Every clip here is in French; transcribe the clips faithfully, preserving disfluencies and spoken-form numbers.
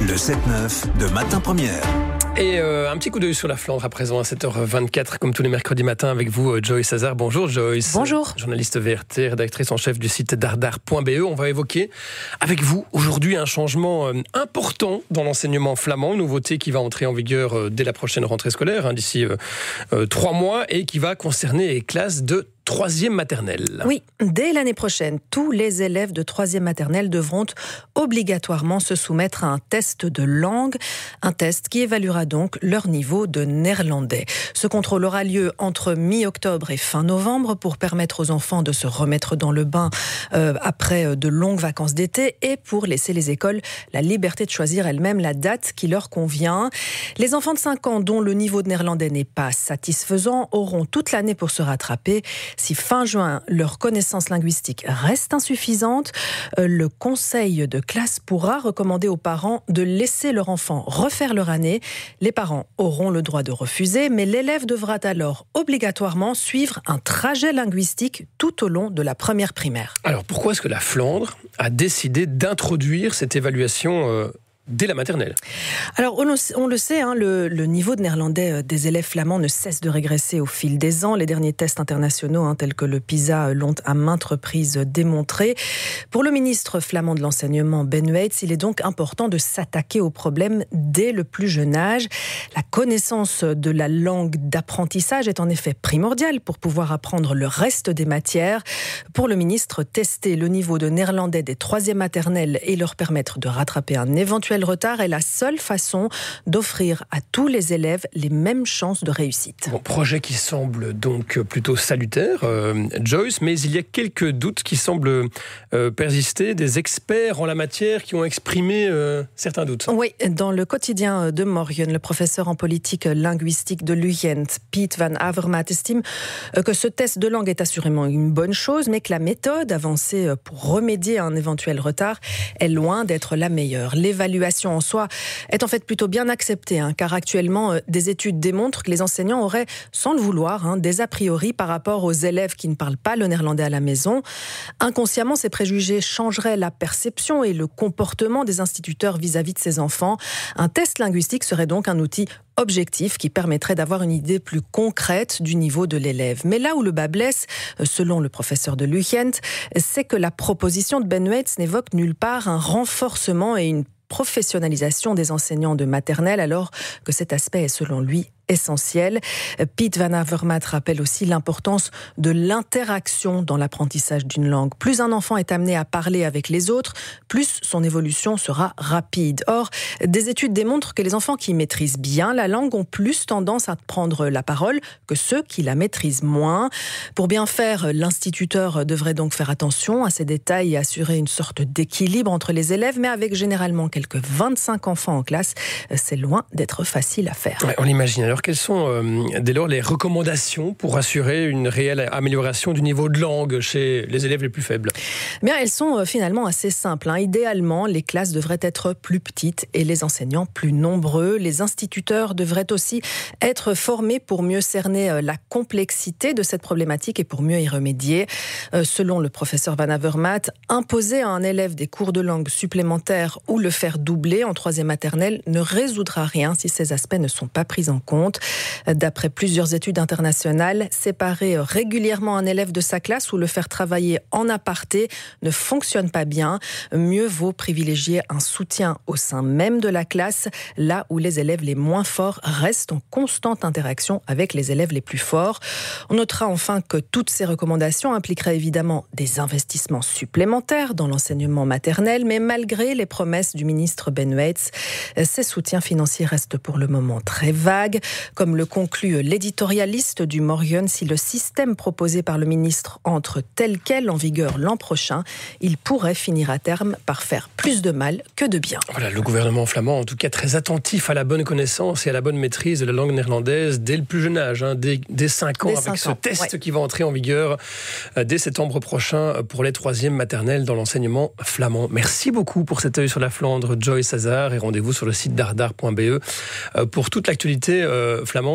Le sept neuf de Matin Première. Et euh, un petit coup d'œil sur la Flandre à présent à sept heures vingt-quatre, comme tous les mercredis matins avec vous, Joyce Hazard. Bonjour Joyce. Bonjour. Journaliste V R T, rédactrice en chef du site dardar point b e. On va évoquer avec vous aujourd'hui un changement euh, important dans l'enseignement flamand, une nouveauté qui va entrer en vigueur euh, dès la prochaine rentrée scolaire, hein, d'ici euh, euh, trois mois, et qui va concerner les classes de troisième maternelle. Oui, dès l'année prochaine, tous les élèves de troisième maternelle devront obligatoirement se soumettre à un test de langue, un test qui évaluera donc leur niveau de néerlandais. Ce contrôle aura lieu entre mi-octobre et fin novembre pour permettre aux enfants de se remettre dans le bain euh, après de longues vacances d'été et pour laisser les écoles la liberté de choisir elles-mêmes la date qui leur convient. Les enfants de cinq ans dont le niveau de néerlandais n'est pas satisfaisant auront toute l'année pour se rattraper. Si fin juin, leur connaissance linguistique reste insuffisante, le conseil de classe pourra recommander aux parents de laisser leur enfant refaire leur année. Les parents auront le droit de refuser, mais l'élève devra alors obligatoirement suivre un trajet linguistique tout au long de la première primaire. Alors pourquoi est-ce que la Flandre a décidé d'introduire cette évaluation euh dès la maternelle? Alors, on le, on le sait, hein, le, le niveau de néerlandais des élèves flamands ne cesse de régresser au fil des ans. Les derniers tests internationaux, hein, tels que le PISA, l'ont à maintes reprises démontré. Pour le ministre flamand de l'enseignement, Ben Weitz, il est donc important de s'attaquer au problème dès le plus jeune âge. La connaissance de la langue d'apprentissage est en effet primordiale pour pouvoir apprendre le reste des matières. Pour le ministre, tester le niveau de néerlandais des troisième maternelles et leur permettre de rattraper un éventuel retard est la seule façon d'offrir à tous les élèves les mêmes chances de réussite. Bon, projet qui semble donc plutôt salutaire, euh, Joyce, mais il y a quelques doutes qui semblent euh, persister, des experts en la matière qui ont exprimé euh, certains doutes. Oui, dans le quotidien de Morgen, le professeur en politique linguistique de l'U G E N T, Piet van Avermaet, estime que ce test de langue est assurément une bonne chose, mais que la méthode avancée pour remédier à un éventuel retard est loin d'être la meilleure. L'évaluation en soi est en fait plutôt bien acceptée, hein, car actuellement, euh, des études démontrent que les enseignants auraient, sans le vouloir, hein, des a priori par rapport aux élèves qui ne parlent pas le néerlandais à la maison. Inconsciemment, ces préjugés changeraient la perception et le comportement des instituteurs vis-à-vis de ces enfants. Un test linguistique serait donc un outil objectif qui permettrait d'avoir une idée plus concrète du niveau de l'élève. Mais là où le bas blesse, selon le professeur de l'U G E N T, c'est que la proposition de Ben Weitz n'évoque nulle part un renforcement et une professionnalisation des enseignants de maternelle, alors que cet aspect est selon lui essentiel. Piet van Avermaet rappelle aussi l'importance de l'interaction dans l'apprentissage d'une langue. Plus un enfant est amené à parler avec les autres, plus son évolution sera rapide. Or, des études démontrent que les enfants qui maîtrisent bien la langue ont plus tendance à prendre la parole que ceux qui la maîtrisent moins. Pour bien faire, l'instituteur devrait donc faire attention à ces détails et assurer une sorte d'équilibre entre les élèves, mais avec généralement quelques vingt-cinq enfants en classe, c'est loin d'être facile à faire. Ouais, on l'imagine. Alors, quelles sont euh, dès lors les recommandations pour assurer une réelle amélioration du niveau de langue chez les élèves les plus faibles? Bien, elles sont euh, finalement assez simples, hein. Idéalement, les classes devraient être plus petites et les enseignants plus nombreux. Les instituteurs devraient aussi être formés pour mieux cerner euh, la complexité de cette problématique et pour mieux y remédier. Euh, selon le professeur Van Avermaet, imposer à un élève des cours de langue supplémentaires ou le faire doubler en troisième maternelle ne résoudra rien si ces aspects ne sont pas pris en compte. D'après plusieurs études internationales, séparer régulièrement un élève de sa classe ou le faire travailler en aparté ne fonctionne pas bien. Mieux vaut privilégier un soutien au sein même de la classe, là où les élèves les moins forts restent en constante interaction avec les élèves les plus forts. On notera enfin que toutes ces recommandations impliqueraient évidemment des investissements supplémentaires dans l'enseignement maternel, mais malgré les promesses du ministre Ben Weitz, ces soutiens financiers restent pour le moment très vagues. Comme le conclut l'éditorialiste du Morgen, si le système proposé par le ministre entre tel quel en vigueur l'an prochain, il pourrait finir à terme par faire plus de mal que de bien. Voilà, le gouvernement flamand, en tout cas très attentif à la bonne connaissance et à la bonne maîtrise de la langue néerlandaise dès le plus jeune âge, hein, dès, dès cinq ans, dès avec cinq ce ans, test ouais. qui va entrer en vigueur euh, dès septembre prochain pour les troisièmes maternelles dans l'enseignement flamand. Merci beaucoup pour cet œil sur la Flandre, Joyce Hazard, et rendez-vous sur le site dardar point b e euh, pour toute l'actualité euh, flamande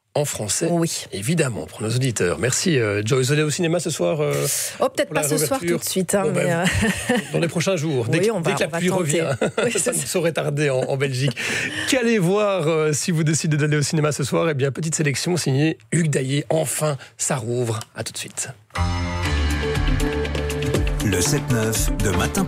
en français, oui. évidemment, pour nos auditeurs. Merci, euh, Joyce. Vous allez au cinéma ce soir euh, Oh, peut-être pas ce soir tout de suite. Hein, bon, mais ben, euh... Dans les prochains jours, oui, dès, on dès va, que la on va pluie tenter. revient. Oui, ça ne saurait tarder en, en Belgique. Qu'allez voir euh, si vous décidez d'aller au cinéma ce soir? Eh bien, petite sélection signée Hugues Daillé. Enfin, ça rouvre. À tout de suite. Le sept neuf de Matin